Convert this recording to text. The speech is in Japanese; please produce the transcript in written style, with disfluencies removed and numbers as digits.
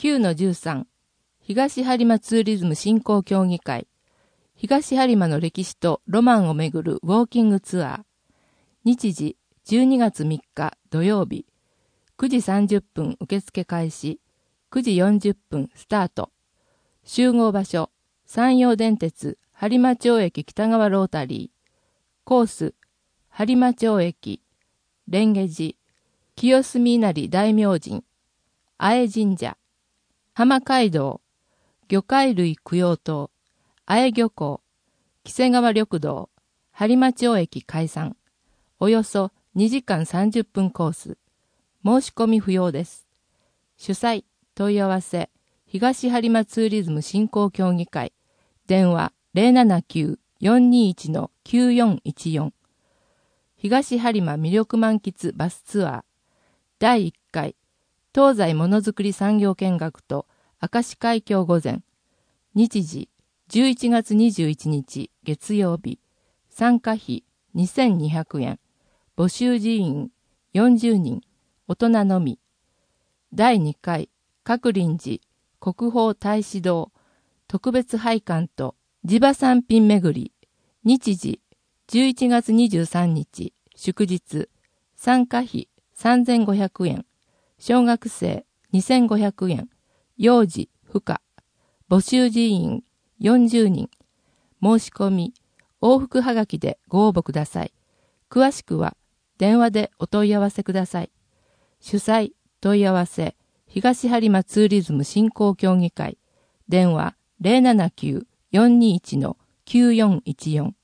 9-13 東播磨ツーリズム振興協議会東播磨の歴史とロマンをめぐるウォーキングツアー。日時12月3日土曜日9時30分受付開始、9時40分スタート。集合場所山陽電鉄播磨町駅北側ロータリー。コース播磨町駅、蓮華寺、清澄稲荷大明神、愛神社、浜街道、魚介類供養塔、愛漁港、黄瀬川緑道、播磨町駅解散。およそ2時間30分コース。申し込み不要です。主催、問い合わせ、東播磨ツーリズム振興協議会。電話 079-421-9414。東播磨魅力満喫バスツアー。第1回、東西ものづくり産業見学と明石海峡御前。日時、11月21日月曜日。参加費2200円。募集人員40人。大人のみ。第2回、鶴林寺国宝大師堂特別拝観と地場産品巡り。日時、11月23日祝日。参加費3500円。小学生2500円。幼児不可。募集人員40人。申し込み、往復はがきでご応募ください。詳しくは電話でお問い合わせください。主催、問い合わせ、東播磨ツーリズム振興協議会。電話 079-421-9414。